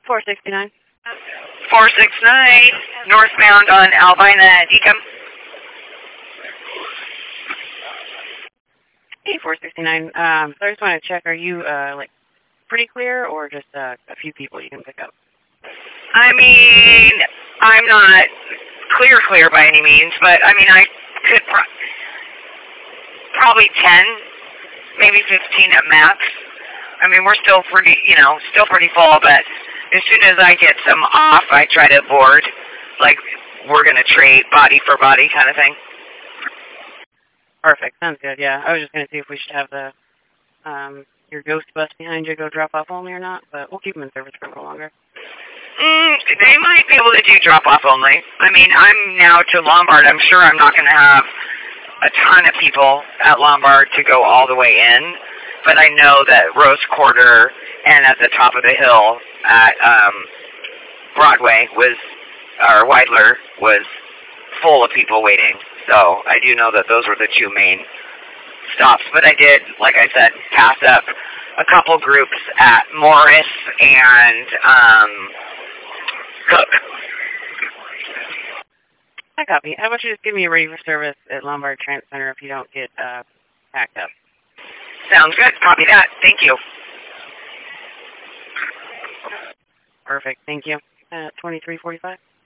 469. 469, northbound on Albina Decum. Hey, 469. So I just want to check, are you, like, pretty clear or just a few people you can pick up? I mean, I'm not clear by any means, but, I mean, I could probably 10, maybe 15 at max. I mean, we're still pretty, still pretty full, but as soon as I get some off, I try to board, like we're going to trade body for body kind of thing. Perfect. Sounds good, yeah. I was just going to see if we should have the your ghost bus behind you go drop off only or not, but we'll keep them in service for a little longer. They might be able to do drop off only. I mean, I'm now to Lombard. I'm sure I'm not going to have a ton of people at Lombard to go all the way in, but I know that Rose Quarter and at the top of the hill at Broadway or Weidler was full of people waiting. So I do know that those were the two main stops. But I did, like I said, pass up a couple groups at Morris and Cook. I copy. How about you just give me a ready for service at Lombard Transit Center if you don't get packed up? Sounds good. Copy that. Thank you. Perfect. Thank you. 2345.